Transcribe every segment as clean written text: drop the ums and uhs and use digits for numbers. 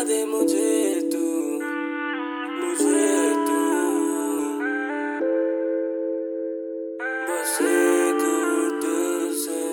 दे मुझे तू, मुझे तू, बस एक दिल से,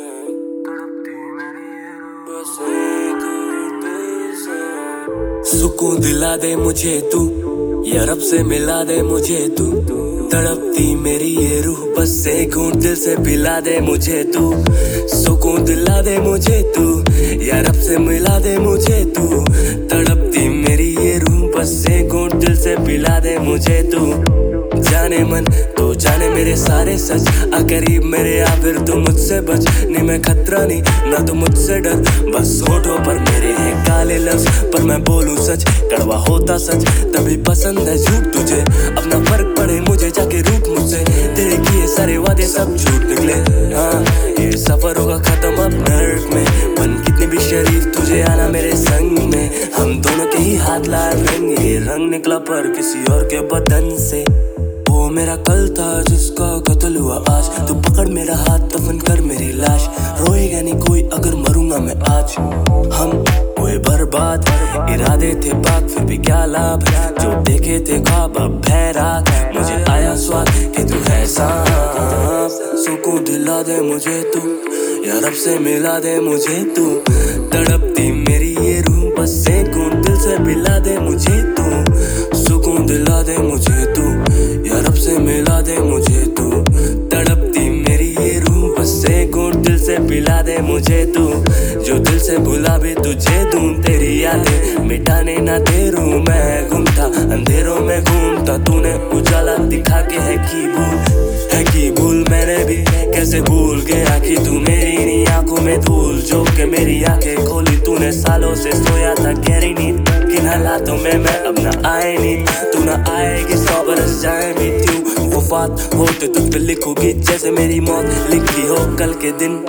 बस एक दिल से। सुकून दिला दे मुझे तू, या रब से मिला दे मुझे तू। तड़पती मेरी ये रूह, बस एक घूंट दिल से पिला दे मुझे तू। सुकून दिला दे मुझे तू, या रब से मिला दे मुझे तू। तड़पती मेरी ये रूह, बस एक घूंट दिल से पिला दे मुझे तू। जाने मन तो जाने मेरे सारे सच, आ करीब मेरे आ फिर तू मुझसे बच। नहीं मैं खतरा नहीं ना तू मुझसे डर, बस होठों पर मेरे हैं काले लफ्ज, पर मैं बोलूं सच कड़वा होता सच। तभी पसंद है झूठ तुझे, अपना फर्क पड़े मुझे जाके रूठ मुझसे। तेरे किए सारे वादे सब झूठ निकले, हाँ ये सफर होगा खत्म अब नर्क में। बन कितनी भी शरीफ तुझे आना मेरे संग में, हम दोनों के ही हाथ लाल रंग। ये रंग निकला पर किसी और के बदन से। वो मेरा कल था जिसका कत्ल हुआ आज, तू पकड़ मेरा हाथ दफन कर मेरी लाश। रोएगा नहीं कोई अगर मरूंगा मैं आज। हम हुए बर्बाद, इरादे थे पाक फिर भी क्या लाभ। जो देखे थे ख्वाब अब भैराग, मुझे आया स्वाद कि तू है सांप। सुकून दिला दे मुझे तू, या रब से मिला दे मुझे तू। तड़पती मेरी ये रूह, बस एक घूंट दिल से पिला दे मुझे तू। सुकून दिला दे मुझे तू, या रब से मिला दे मुझे तू। तड़पती मेरी ये रूह, बस एक घूंट दिल से पिला दे मुझे तू। जो दिल से भुला भी तुझे दूं, तेरी यादें मिटाने ना दे रूं। मैं घूमता अंधेरों में घूमता, तूने उजाला दिखा के है की भूल मैंने भी कैसे भूल गया कि तू मेरी नहीं आंखों में धूल। जो के मेरी आंखें खोली तूने, सालों से सोया था गहरी नींद। किन हालातों में मैं अब ना आए नींद, तू ना आएगी 100 बरस जाए भी क्यों। वफात होते तुझ पे लिखोगी जैसे मेरी मौत लिखी हो कल के दिन।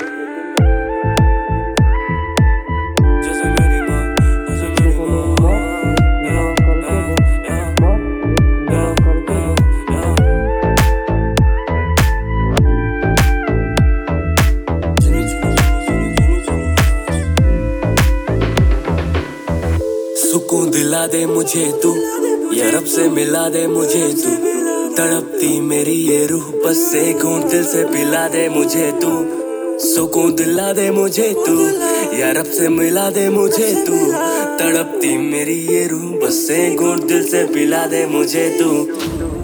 सुकून दिला दे मुझे तू, या रब से मिला दे मुझे तू। तड़पती मेरी ये रूह, बस एक घूंट दिल से पिला दे मुझे तू। सुकून दिला दे मुझे तू, या रब से मिला दे मुझे तू। तड़पती मेरी ये रूह, बस एक घूंट दिल से पिला दे मुझे तू।